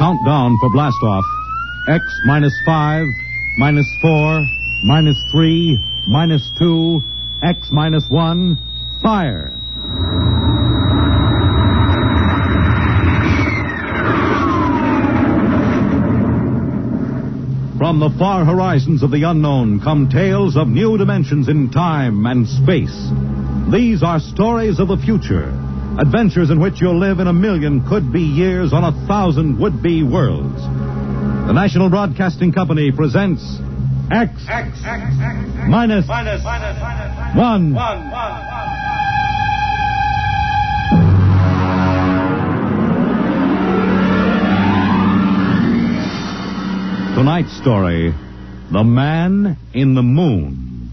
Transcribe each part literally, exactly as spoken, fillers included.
countdown for blastoff. X minus five, minus four, minus three, minus two, X minus one, fire. From the far horizons of the unknown come tales of new dimensions in time and space. These are stories of the future, adventures in which you'll live in a million could-be years on a thousand would-be worlds. The National Broadcasting Company presents X, X, X, X, X minus, minus, minus, minus one. One, one, one. Tonight's story, The Man in the Moon.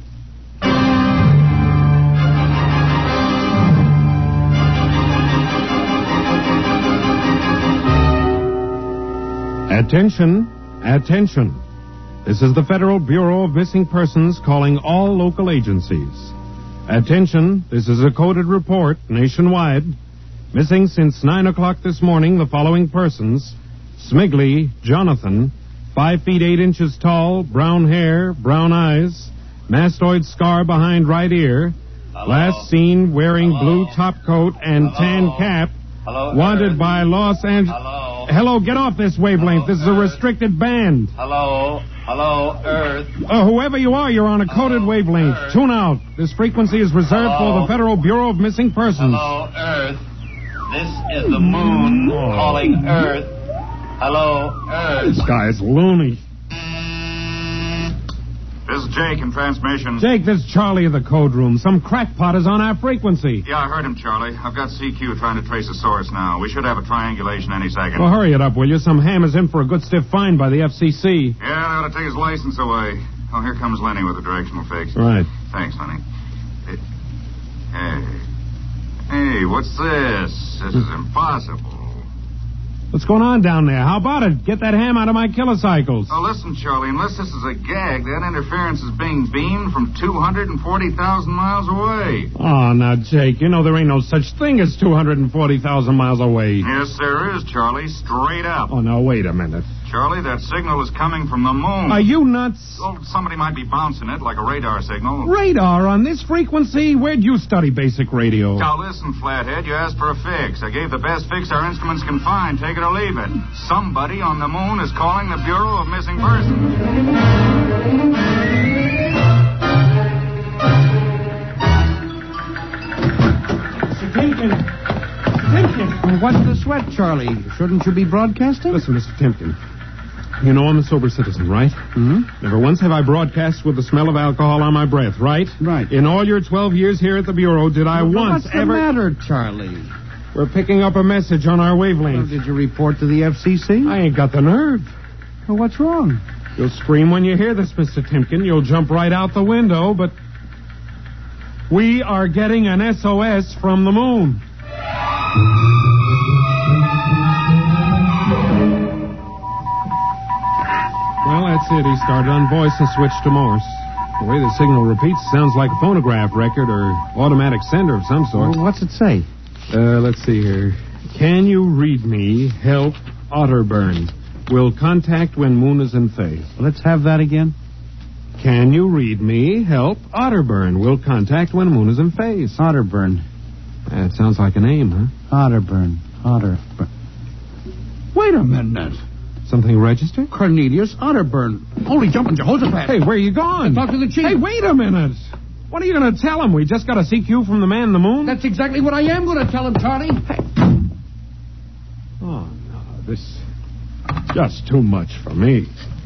Attention, attention. This is the Federal Bureau of Missing Persons calling all local agencies. Attention, this is a coded report nationwide. Missing since nine o'clock this morning the following persons: Smigley Jonathan, Five feet eight inches tall, brown hair, brown eyes, mastoid scar behind right ear. Hello? Last seen wearing Hello? blue top coat and Hello? tan cap. Hello, wanted Earth? by Los Angeles. Hello? Hello, get off this wavelength. Hello, this is a Earth? restricted band. Hello? Hello, Earth? Uh, whoever you are, you're on a Hello, coded wavelength. Earth? Tune out. This frequency is reserved Hello? for the Federal Bureau of Missing Persons. Hello, Earth? This is the moon oh. calling Earth. Hello, Earth. This guy's loony. This is Jake in transmission. Jake, this is Charlie of the code room. Some crackpot is on our frequency. Yeah, I heard him, Charlie. I've got C Q trying to trace the source now. We should have a triangulation any second. Well, hurry it up, will you? Some ham is in for a good stiff fine by the F C C. Yeah, they ought to take his license away. Oh, here comes Lenny with a directional fix. Right. Thanks, Lenny. It... Hey. Hey, what's this? This is impossible. What's going on down there? How about it? Get that ham out of my kilocycles. Oh, listen, Charlie, unless this is a gag, that interference is being beamed from two hundred forty thousand miles away. Oh, now, Jake, you know there ain't no such thing as two hundred forty thousand miles away. Yes, there is, Charlie, straight up. Oh, now, wait a minute. Charlie, that signal is coming from the moon. Are you nuts? Well, somebody might be bouncing it like a radar signal. Radar on this frequency? Where'd you study basic radio? Now, listen, Flathead, you asked for a fix. I gave the best fix our instruments can find. Take it or leave it. Somebody on the moon is calling the Bureau of Missing Persons. Mister Timken. Timken. Well, what's the sweat, Charlie? Shouldn't you be broadcasting? Listen, Mister Timken. You know I'm a sober citizen, right? Mm-hmm. Never once have I broadcast with the smell of alcohol on my breath, right? Right. In all your twelve years here at the Bureau, did I well, once what's ever... What's the matter, Charlie? We're picking up a message on our wavelength. Well, did you report to the F C C? I ain't got the nerve. Well, what's wrong? You'll scream when you hear this, Mister Timken. You'll jump right out the window, but... we are getting an S O S from the moon. Well, that's it. He started on voice and switched to Morse. The way the signal repeats sounds like a phonograph record or automatic sender of some sort. Well, what's it say? Uh, let's see here. Can you read me? Help, Otterburn. Will contact when moon is in phase. Let's have that again. Can you read me? Help, Otterburn. Will contact when moon is in phase. Otterburn. That sounds like a name, huh? Otterburn. Otterburn. Wait a minute. Something registered? Cornelius Otterburn. Holy jumping Jehoshaphat. Hey, where are you going? Talk to the chief. Hey, wait a minute. What are you going to tell him? We just got a C Q from the man in the moon? That's exactly what I am going to tell him, Charlie. Hey. Oh, no, this is just too much for me.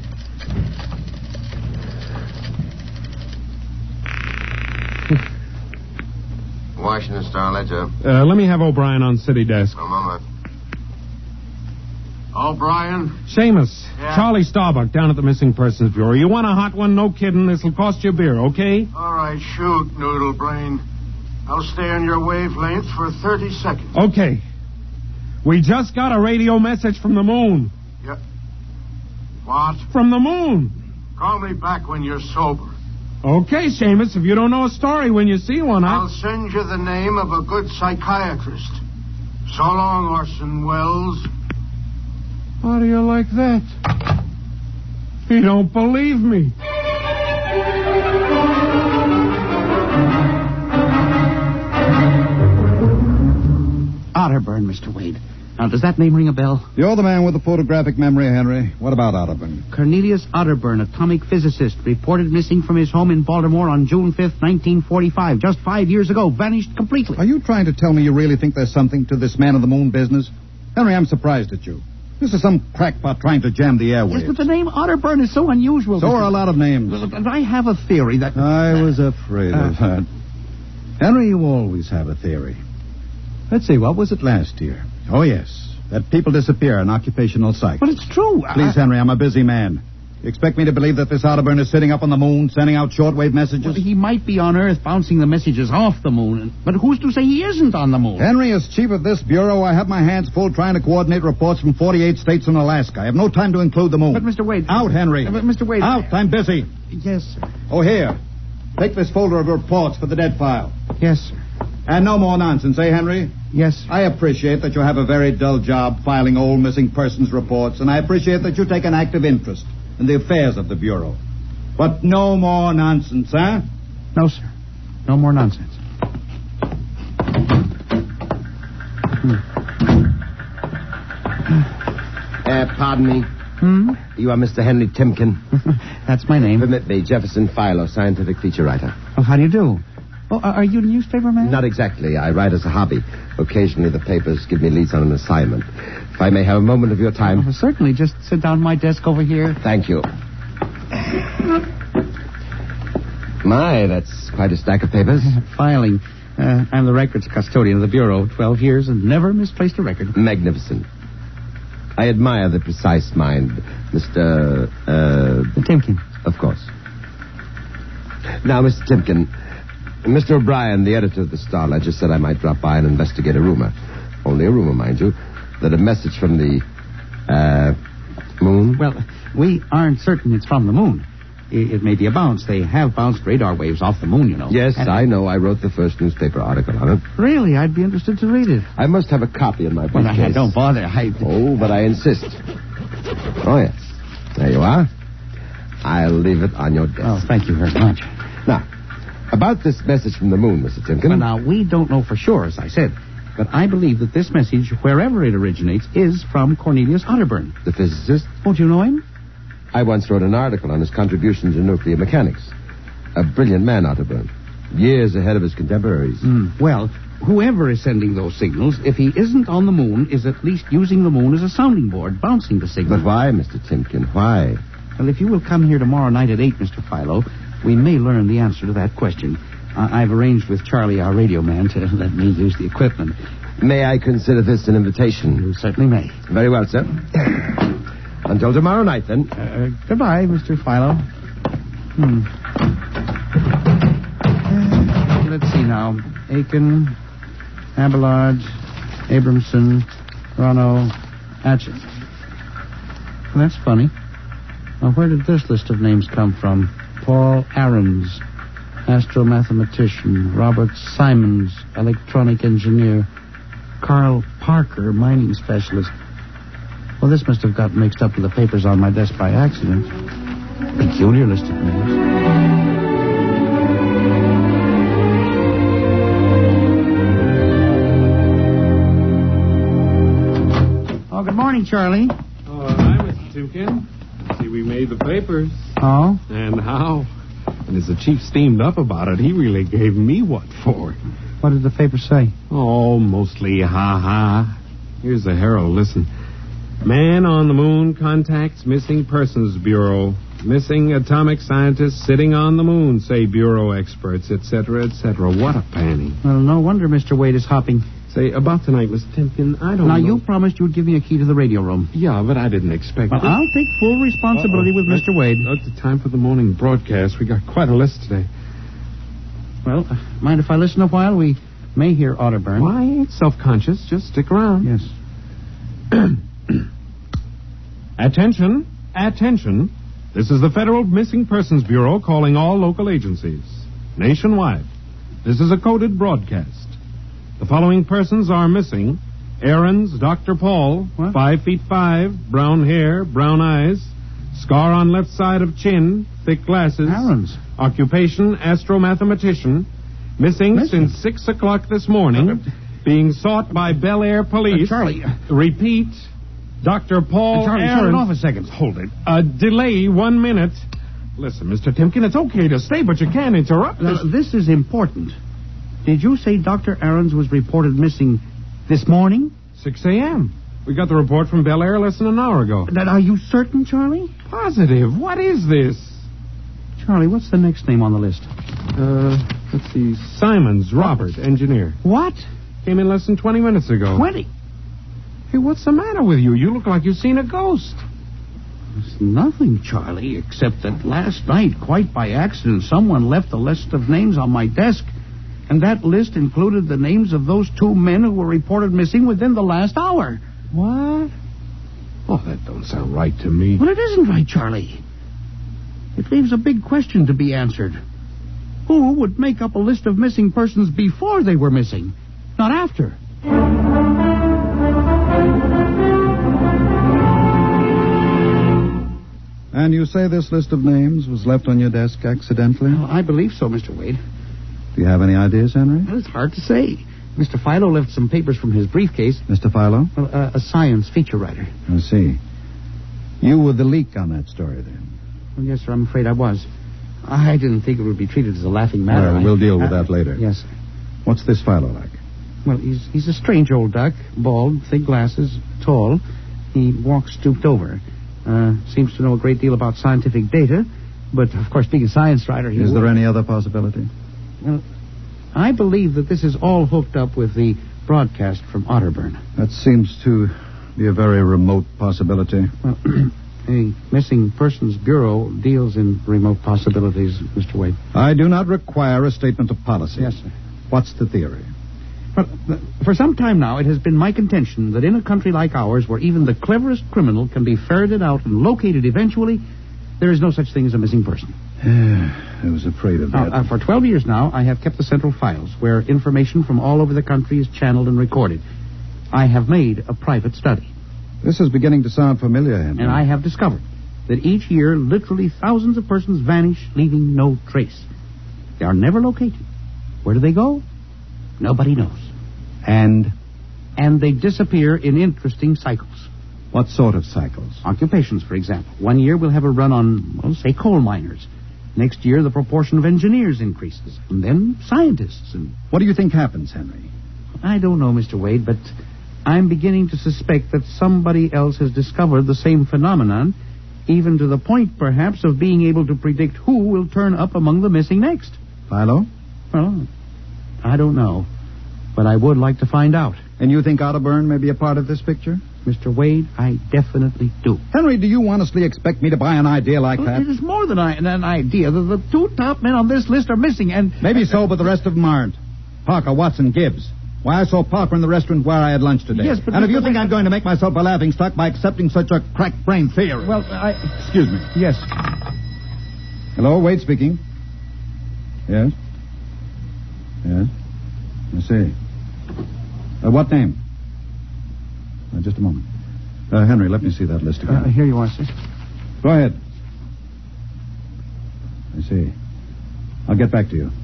Washington Star-Ledger. Uh, let me have O'Brien on city desk. A moment. O'Brien? Seamus. Yeah? Charlie Starbuck down at the Missing Persons Bureau. You want a hot one? No kidding. This'll cost you a beer, okay? All right, shoot, Noodle Brain. I'll stay on your wavelength for thirty seconds. Okay. We just got a radio message from the moon. Yeah. What? From the moon. Call me back when you're sober. Okay, Seamus. If you don't know a story when you see one, I... I'll send you the name of a good psychiatrist. So long, Orson Welles. How do you like that? He don't believe me. Otterburn, Mister Wade. Now, does that name ring a bell? You're the man with the photographic memory, Henry. What about Otterburn? Cornelius Otterburn, atomic physicist, reported missing from his home in Baltimore on June fifth, nineteen forty-five. Just five years ago. Vanished completely. Are you trying to tell me you really think there's something to this man of the moon business? Henry, I'm surprised at you. This is some crackpot trying to jam the airwaves. Yes, but the name Otterburn is so unusual. So are a lot of names. But I have a theory that... I was afraid Uh, of that. Henry, you always have a theory. Let's see, what was it last year? Oh, yes. That people disappear in occupational psych. But it's true. Please, I... Henry, I'm a busy man. You expect me to believe that this Otterburn is sitting up on the moon, sending out shortwave messages? Well, he might be on Earth bouncing the messages off the moon. But who's to say he isn't on the moon? Henry, as chief of this bureau, I have my hands full trying to coordinate reports from forty-eight states and Alaska. I have no time to include the moon. But, Mister Wade... Out, Henry. Uh, but, Mister Wade... Out. I'm busy. Yes, sir. Oh, here. Take this folder of reports for the dead file. Yes, sir. And no more nonsense, eh, Henry? Yes, sir. I appreciate that you have a very dull job filing old missing persons reports, and I appreciate that you take an active interest in the affairs of the Bureau. But no more nonsense, huh? No, sir. No more nonsense. Uh, pardon me. Hmm? You are Mister Henry Timken. That's my name. Permit me, Jefferson Philo, scientific feature writer. Oh, how do you do? Oh, are you a newspaper man? Not exactly. I write as a hobby. Occasionally the papers give me leads on an assignment. If I may have a moment of your time. Oh, certainly. Just sit down at my desk over here. Thank you. My, that's quite a stack of papers. Filing. Uh, I'm the records custodian of the Bureau. Twelve years and never misplaced a record. Magnificent. I admire the precise mind, Mister Uh... Timken. Of course. Now, Mister Timken, Mister O'Brien, the editor of the Star Ledger, said I might drop by and investigate a rumor. Only a rumor, mind you, that a message from the, uh, moon... Well, we aren't certain it's from the moon. It, it may be a bounce. They have bounced radar waves off the moon, you know. Yes, and... I know. I wrote the first newspaper article on it. Really? I'd be interested to read it. I must have a copy in my Well, briefcase. I, don't bother. I... Oh, but I insist. Oh, yes. There you are. I'll leave it on your desk. Oh, thank you very much. Now, about this message from the moon, Mister Timken. Well, now, we don't know for sure, as I said. But I believe that this message, wherever it originates, is from Cornelius Otterburn. The physicist? Oh, do you know him? I once wrote an article on his contributions in nuclear mechanics. A brilliant man, Otterburn. Years ahead of his contemporaries. Mm. Well, whoever is sending those signals, if he isn't on the moon, is at least using the moon as a sounding board, bouncing the signal. But why, Mister Timken? Why? Well, if you will come here tomorrow night at eight, Mister Philo, we may learn the answer to that question. Uh, I've arranged with Charlie, our radio man, to let me use the equipment. May I consider this an invitation? You certainly may. Very well, sir. Until tomorrow night, then. Uh, goodbye, Mister Philo. Hmm. Uh, let's see now. Aiken, Abelard, Abramson, Rono, Atchett. Well, that's funny. Now, where did this list of names come from? Paul Ahrens, astromathematician. Robert Simons, electronic engineer. Carl Parker, mining specialist. Well, this must have got mixed up with the papers on my desk by accident. Peculiar list of names. Oh, good morning, Charlie. Oh, hi, Mister Timken. See, we made the papers. Oh? And how? And as the chief steamed up about it, he really gave me what for. What did the paper say? Oh, mostly ha-ha. Here's the Herald. Listen. Man on the moon contacts Missing Persons Bureau. Missing atomic scientists sitting on the moon, say Bureau experts, et cetera, et cetera. What a panning. Well, no wonder Mister Wade is hopping. Say, about tonight, Mister Timken, I don't now, know. you promised you'd give me a key to the radio room. Yeah, but I didn't expect Well, it. I'll take full responsibility Uh-oh. with Mister Wade. That's the time for the morning broadcast. We got quite a list today. Well, uh, mind if I listen a while? We may hear Otterburn. Why, I ain't self-conscious. Just stick around. Yes. Attention, attention. This is the Federal Missing Persons Bureau calling all local agencies. Nationwide. This is a coded broadcast. The following persons are missing Aaron's Doctor Paul, What? five feet five, brown hair, brown eyes, scar on left side of chin, thick glasses. Aaron's. Occupation, astromathematician. Missing, Missing? since six o'clock this morning. Uh, being sought by Bel Air Police. Uh, Charlie. Repeat, Doctor Paul Uh, Charlie, Aaron. shut it off a second. Hold it. A delay, one minute. Listen, Mister Timken, it's okay to stay, but you can't interrupt Now, us. this is important. Did you say Doctor Aarons was reported missing this morning? six a.m. We got the report from Bel Air less than an hour ago. Now, are you certain, Charlie? Positive. What is this? Charlie, what's the next name on the list? Uh, let's see. Simons, Robert, engineer. What? Came in less than twenty minutes ago. Twenty? Hey, what's the matter with you? You look like you've seen a ghost. It's nothing, Charlie, except that last night, quite by accident, someone left a list of names on my desk. And that list included the names of those two men who were reported missing within the last hour. What? Oh, that don't sound right to me. Well, it isn't right, Charlie. It leaves a big question to be answered. Who would make up a list of missing persons before they were missing, not after? And you say this list of names was left on your desk accidentally? Well, I believe so, Mister Wade. Do you have any ideas, Henry? Well, it's hard to say. Mister Philo left some papers from his briefcase. Mister Philo? Well, uh, a science feature writer. I see. You were the leak on that story, then? Well, yes, sir, I'm afraid I was. I didn't think it would be treated as a laughing matter. Well, I- we'll deal with uh, that later. Yes, sir. What's this Philo like? Well, he's he's a strange old duck, bald, thick glasses, tall. He walks stooped over. Uh, seems to know a great deal about scientific data, but of course, being a science writer, he Is would- there any other possibility? Well, I believe that this is all hooked up with the broadcast from Otterburn. That seems to be a very remote possibility. Well, a missing persons bureau deals in remote possibilities, Mister Wade. I do not require a statement of policy. Yes, sir. What's the theory? Well, th- for some time now, it has been my contention that in a country like ours, where even the cleverest criminal can be ferreted out and located eventually, there is no such thing as a missing person. I was afraid of Now, that. uh, for twelve years now, I have kept the central files, where information from all over the country is channeled and recorded. I have made a private study, This is beginning to sound familiar, Henry. and I have discovered that each year, literally thousands of persons vanish, leaving no trace. They are never located. Where do they go? Nobody knows. And And they disappear in interesting cycles. what sort of cycles? Occupations, for example. One year we'll have a run on, well, say, coal miners. Next year, the proportion of engineers increases. And then scientists. And What do you think happens, Henry? I don't know, Mister Wade, but I'm beginning to suspect that somebody else has discovered the same phenomenon, even to the point, perhaps, of being able to predict who will turn up among the missing next. Philo? Well, I don't know. But I would like to find out. And you think Otterburn may be a part of this picture? Mister Wade, I definitely do. Henry, do you honestly expect me to buy an idea like Well, that? it is more than I, an idea. The, the two top men on this list are missing, and... Maybe so, but the rest of them aren't. Parker, Watson, Gibbs. Why, I saw Parker in the restaurant where I had lunch today. Yes, but and if you Mister think Wade- I'm going to make myself a laughing stock by accepting such a crack-brained theory... Well, I... Excuse me. Yes. Hello, Wade speaking. Yes? Yes? I see. Uh, what name? Uh, just a moment. Uh, Henry, let me see that list again. Uh, here you are, sir. Go ahead. I see. I'll get back to you.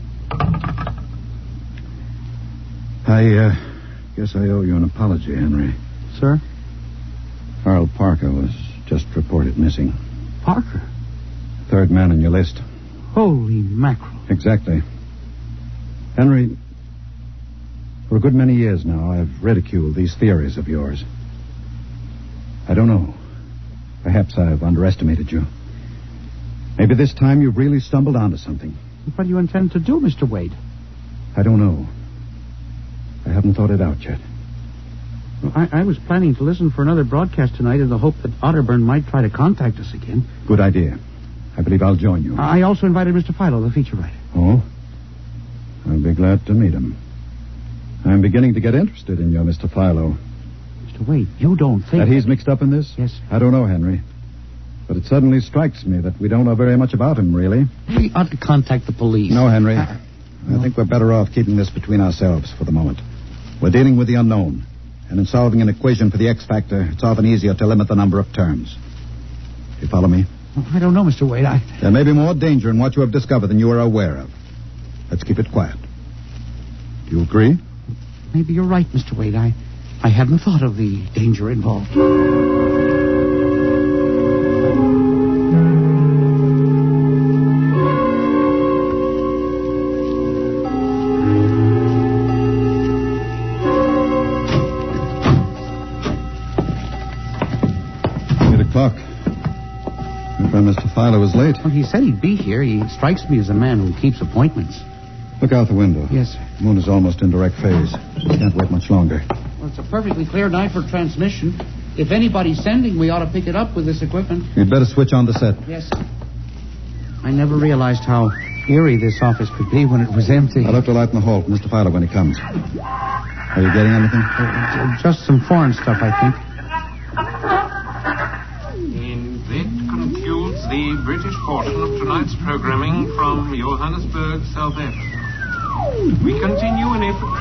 I, uh, guess I owe you an apology, Henry. Sir? Carl Parker was just reported missing. Parker. Third man on your list. Holy mackerel. Exactly. Henry, for a good many years now, I've ridiculed these theories of yours. I don't know. Perhaps I've underestimated you. Maybe this time you've really stumbled onto something. What do you intend to do, Mister Wade? I don't know. I haven't thought it out yet. Well, I, I was planning to listen for another broadcast tonight in the hope that Otterburn might try to contact us again. Good idea. I believe I'll join you. I also invited Mister Philo, the feature writer. Oh? I'll be glad to meet him. I'm beginning to get interested in your Mister Philo. Mister Wade, you don't think... That he's mixed up in this? Yes, sir. I don't know, Henry. But it suddenly strikes me that we don't know very much about him, really. We ought to contact the police. No, Henry. Uh, I think we're better off keeping this between ourselves for the moment. We're dealing with the unknown. And in solving an equation for the X factor, it's often easier to limit the number of terms. You follow me? Oh, I don't know, Mister Wade. I... There may be more danger in what you have discovered than you are aware of. Let's keep it quiet. Do you agree? Maybe you're right, Mister Wade. I, I hadn't thought of the danger involved. Mister Filer was late. Well, he said he'd be here. He strikes me as a man who keeps appointments. Look out the window. Yes, sir. The moon is almost in direct phase. Can't wait much longer. Well, it's a perfectly clear night for transmission. If anybody's sending, we ought to pick it up with this equipment. You'd better switch on the set. Yes, sir. I never realized how eerie this office could be when it was empty. I'll have to light in the hall for Mister Filer when he comes. Are you getting anything? Uh, just some foreign stuff, I think. The British portion of tonight's programming from Johannesburg, South Africa. We continue in April.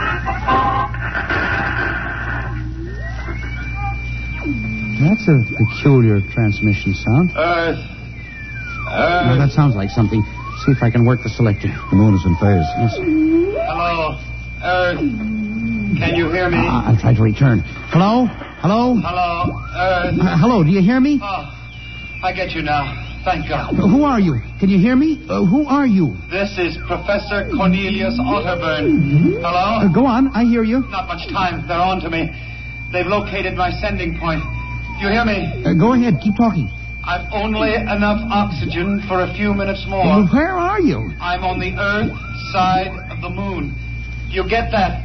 That's a peculiar transmission sound. Earth. Earth. Now, that sounds like something. See if I can work the selector. The moon is in phase. Yes. Hello, Earth. Can you hear me? Uh, I'll try to return. Hello? Hello? Hello, Earth. Uh, hello, do you hear me? Oh, I get you now. Thank God. Uh, who are you? Can you hear me? Uh, who are you? This is Professor Cornelius Otterburn. Hello? Uh, go on, I hear you. Not much time. They're on to me. They've located my sending point. Do you hear me? Uh, go ahead, keep talking. I've only enough oxygen for a few minutes more. Well, where are you? I'm on the Earth side of the moon. You get that?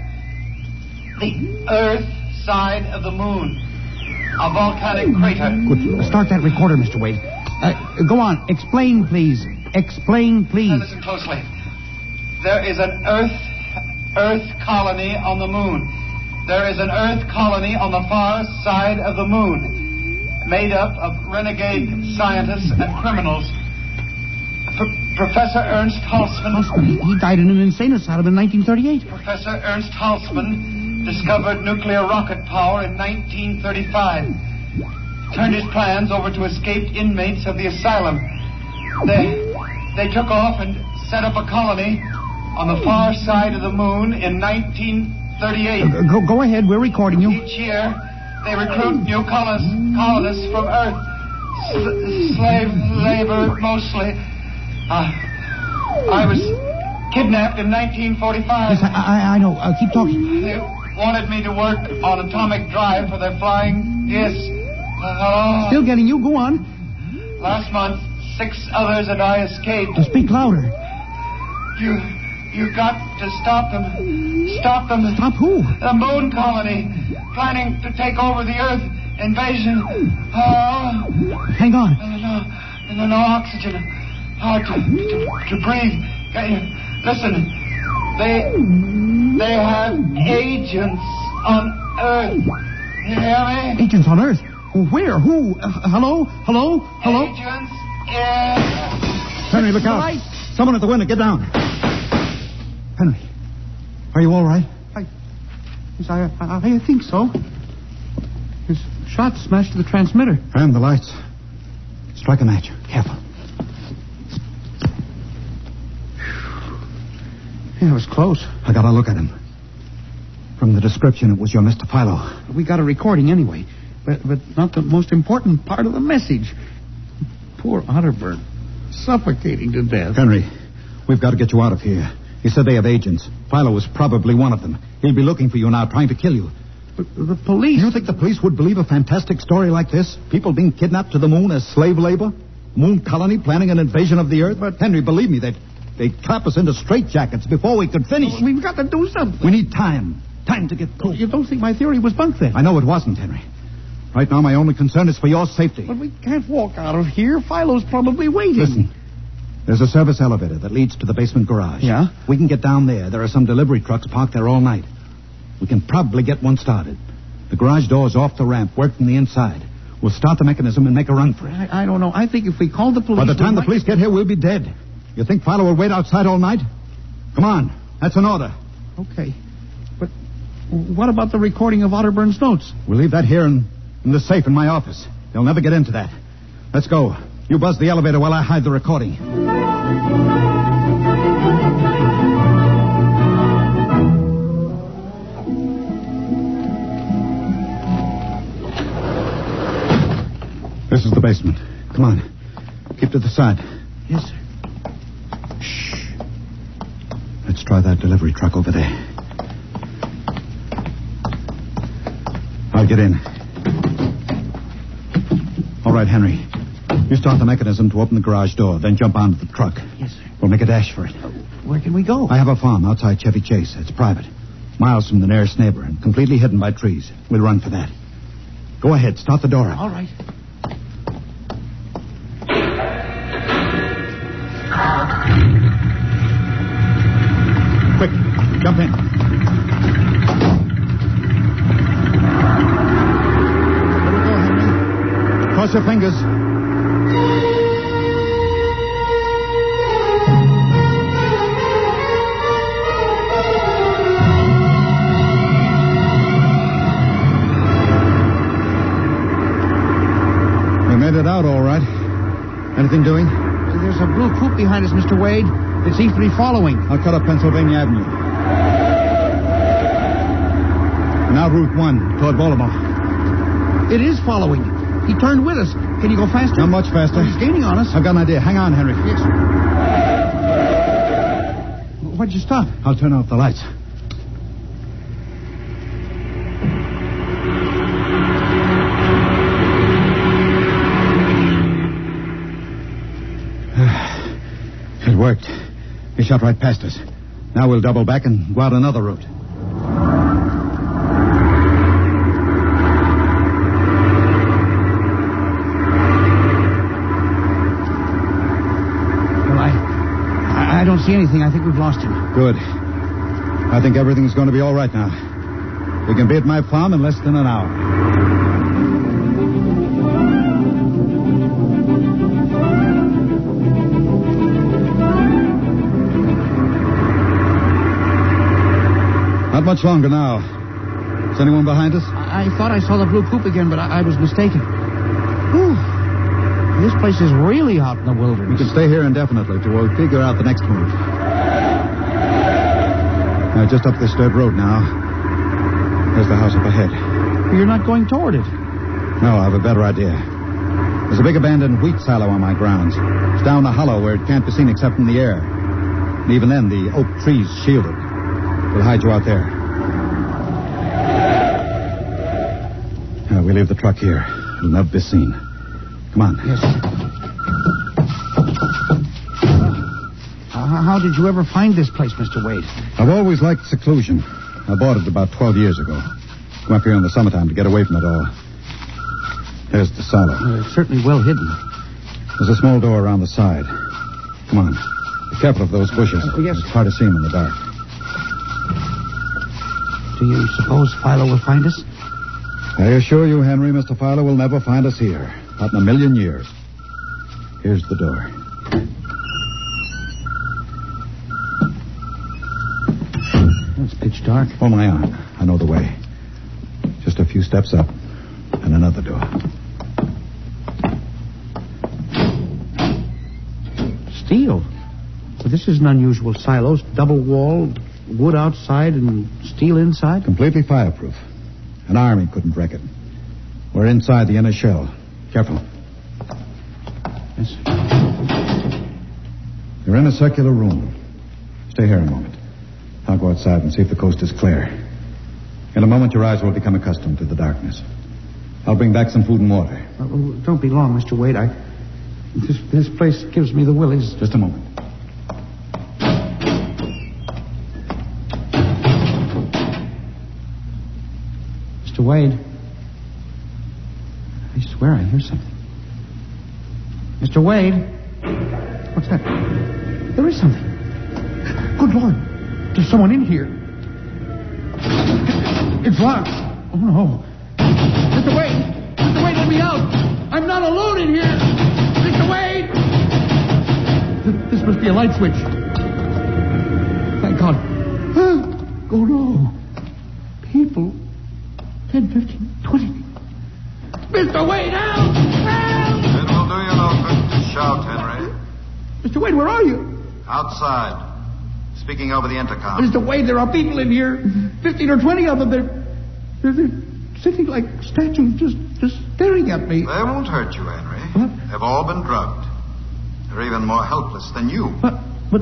The Earth side of the moon. A volcanic crater. Good. Start that recorder, Mister Wade. Uh, go on. Explain, please. Explain, please. Now listen closely. There is an Earth, Earth colony on the moon. There is an Earth colony on the far side of the moon, made up of renegade scientists and criminals. P- Professor Ernst Halsman. He died in an insane asylum in nineteen thirty-eight. Professor Ernst Halsman discovered nuclear rocket power in nineteen thirty-five. Turned his plans over to escaped inmates of the asylum. They they took off and set up a colony on the far side of the moon in nineteen thirty-eight. Uh, go, go ahead, we're recording you. Each year, they recruit new colonists, colonists from Earth. S- slave labor, mostly. Uh, I was kidnapped in nineteen forty-five. Yes, I, I, I know. Uh, keep talking. They wanted me to work on atomic drive for their flying discs. Uh, Still getting you. Go on. Last month, six others and I escaped. Uh, speak louder. You, you got to stop them. Stop them. Stop who? The moon colony, planning to take over the Earth. Invasion. Oh. Hang on. No, no, no oxygen. Hard to, to, to breathe. Listen, they, they have agents on Earth. You hear me? Agents on Earth? Where? Who? Uh, hello? Hello? Hello? Agents in... Henry, look out. Right. Someone at the window. Get down. Henry, are you all right? I, yes, I, I, I think so. His shot smashed the transmitter. And the lights. Strike a match. Careful. Yeah, it was close. I got a look at him. From the description, it was your Mister Philo. We got a recording anyway, but but not the most important part of the message. Poor Otterburn, suffocating to death. Henry, we've got to get you out of here. He said they have agents. Philo was probably one of them. He'll be looking for you now, trying to kill you. But the police... You think the police would believe a fantastic story like this? People being kidnapped to the moon as slave labor? Moon colony planning an invasion of the Earth? But Henry, believe me, they'd, they'd clap us into straitjackets before we could finish. We've got to do something. We need time. Time to get cool. You don't think my theory was bunk then? I know it wasn't, Henry. Right now, my only concern is for your safety. But we can't walk out of here. Philo's probably waiting. Listen, there's a service elevator that leads to the basement garage. Yeah? We can get down there. There are some delivery trucks parked there all night. We can probably get one started. The garage door's off the ramp, work from the inside. We'll start the mechanism and make a run for it. I, I don't know. I think if we call the police... By the time we the police get here, we'll be dead. You think Philo will wait outside all night? Come on. That's an order. Okay. But What about the recording of Otterburn's notes? We'll leave that here in, in the safe in my office. They'll never get into that. Let's go. You buzz the elevator while I hide the recording. This is the basement. Come on. Keep to the side. Yes, sir. Shh. Let's try that delivery truck over there. I'll get in. All right, Henry. You start the mechanism to open the garage door, then jump onto the truck. Yes, sir. We'll make a dash for it. Where can we go? I have a farm outside Chevy Chase. It's private. Miles from the nearest neighbor and completely hidden by trees. We'll run for that. Go ahead. Start the door up. All right. Quick. Jump in. There we go, Henry. Cross your fingers. We made it out all right. Anything doing? There's a blue coupe behind us, Mister Wade. It seems to be following. I'll cut up Pennsylvania Avenue. Now Route one, toward Baltimore. It is following. He turned with us. Can you go faster? Not much faster. He's gaining on us. I've got an idea. Hang on, Henry. Yes. Why'd you stop? I'll turn off the lights. It worked. He shot right past us. Now we'll double back and go out another route. Well, I, I, I don't see anything. I think we've lost him. Good. I think everything's going to be all right now. We can be at my farm in less than an hour. Not much longer now. Is anyone behind us? I, I thought I saw the blue coupe again, but I, I was mistaken. Whew. This place is really out in the wilderness. We can stay here indefinitely till we figure out the next move. Now, just up this dirt road now. There's the house up ahead. You're not going toward it. No, I have a better idea. There's a big abandoned wheat silo on my grounds. It's down a hollow where it can't be seen except in the air. And even then, the oak trees shield it. We'll hide you out there. Now, we leave the truck here. It'll never be seen. Come on. Yes. Uh, how did you ever find this place, Mister Wade? I've always liked seclusion. I bought it about twelve years ago. Come up here in the summertime to get away from it all. There's the silo. Uh, it's certainly well hidden. There's a small door around the side. Come on. Be careful of those bushes. Uh, yes. It's hard to see them in the dark. Do you suppose Philo will find us? I assure you, Henry, Mister Fowler will never find us here. Not in a million years. Here's the door. It's pitch dark. Hold my arm. I know the way. Just a few steps up and another door. Steel. Well, this is an unusual silo. Double-walled, wood outside and steel inside. Completely fireproof. An army couldn't wreck it. We're inside the inner shell. Careful. Yes. You're in a circular room. Stay here a moment. I'll go outside and see if the coast is clear. In a moment, your eyes will become accustomed to the darkness. I'll bring back some food and water. Uh, don't be long, Mister Wade. I... This, this place gives me the willies. Just a moment. Mister Wade. I swear I hear something. Mister Wade. What's that? There is something. Good Lord. There's someone in here. It's locked. Oh, no. Mister Wade. Mister Wade, let me out. I'm not alone in here. Mister Wade. This must be a light switch. Thank God. Oh, no. People. people. Ten, fifteen, twenty. Mister Wade, help! Help! It will do you no good to shout, Henry. Mister Wade, where are you? Outside. Speaking over the intercom. Mister Wade, there are people in here. Fifteen or twenty of them. They're, they're, they're sitting like statues, just, just staring at me. They won't hurt you, Henry. What? They've all been drugged. They're even more helpless than you. But, but,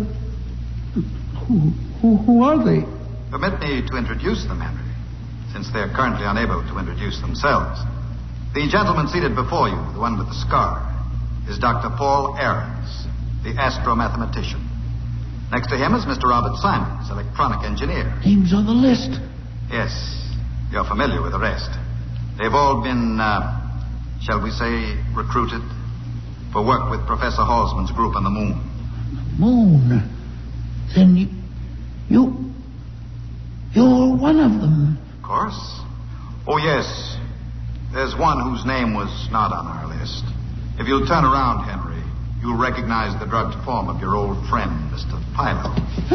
who, who, who are they? Permit me to introduce them, Henry, since they're currently unable to introduce themselves. The gentleman seated before you, the one with the scar, is Doctor Paul Ahrens, the astromathematician. Next to him is Mister Robert Simons, electronic engineer. Names on the list. Yes, you're familiar with the rest. They've all been, uh, shall we say, recruited for work with Professor Halsman's group on the moon. Moon? Then you, you, you're one of them. Of course. Oh, yes. There's one whose name was not on our list. If you'll turn around, Henry, you'll recognize the drugged form of your old friend, Mister Philo.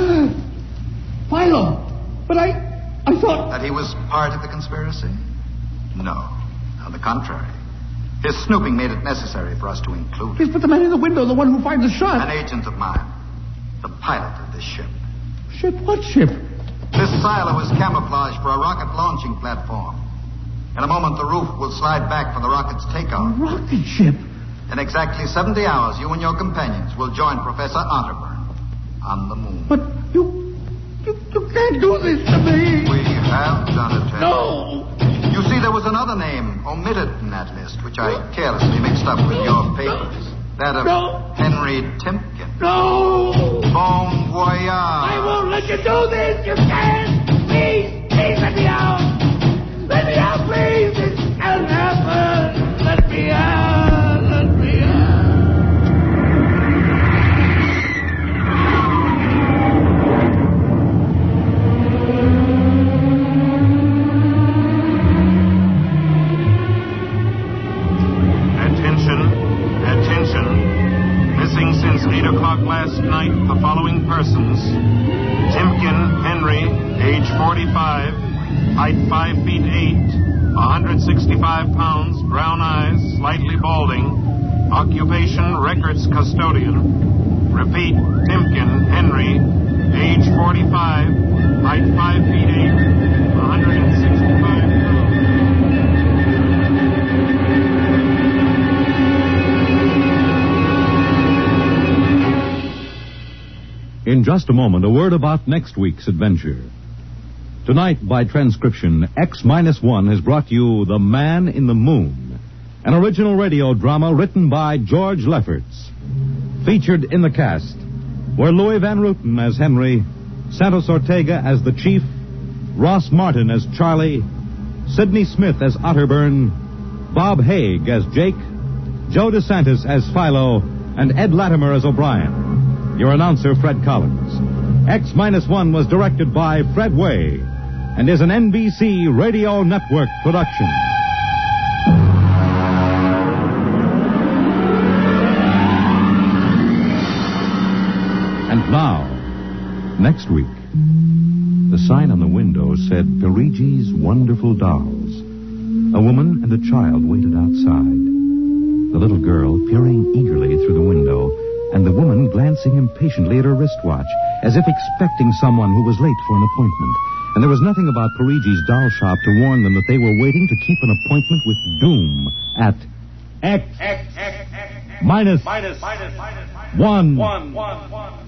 Philo? But I, I thought... That he was part of the conspiracy? No. On the contrary. His snooping made it necessary for us to include him. Yes, but the man in the window, the one who fired the shot. An agent of mine. The pilot of this ship. Ship? What ship? This silo is camouflaged for a rocket launching platform. In a moment, the roof will slide back for the rocket's takeoff. A rocket ship? In exactly seventy hours, you and your companions will join Professor Otterburn on the moon. But you, you, you can't do this to me. We have done it, Henry. No. You see, there was another name omitted in that list, which I carelessly mixed up with your papers. That of No. Henry Timpkin. No. Bon voyage. I won't let you do this. You can't. Please, please let me out. Let me out, please. This can't happen. Let me out. Let me out. Attention. Attention. Missing since eight o'clock last night, the following persons. Timpkin Henry, age forty-five, height five feet eight, one hundred sixty-five pounds, brown eyes, slightly balding, occupation records custodian. Repeat, Timpkin Henry, age forty-five, height five feet eight, one hundred sixty-five pounds. In just a moment, a word about next week's adventure. Tonight, by transcription, X minus one has brought you The Man in the Moon, an original radio drama written by George Lefferts. Featured in the cast were Louis Van Rooten as Henry, Santos Ortega as the Chief, Ross Martin as Charlie, Sidney Smith as Otterburn, Bob Haig as Jake, Joe DeSantis as Philo, and Ed Latimer as O'Brien. Your announcer, Fred Collins. X minus one was directed by Fred Way and is an N B C Radio Network production. And now, next week, the sign on the window said Perigi's Wonderful Dolls. A woman and a child waited outside. The little girl peering eagerly through the window, and the woman glancing impatiently at her wristwatch, as if expecting someone who was late for an appointment. And there was nothing about Perigi's doll shop to warn them that they were waiting to keep an appointment with Doom at X, X, X, X, X minus, minus, minus, minus, one. One, one, one.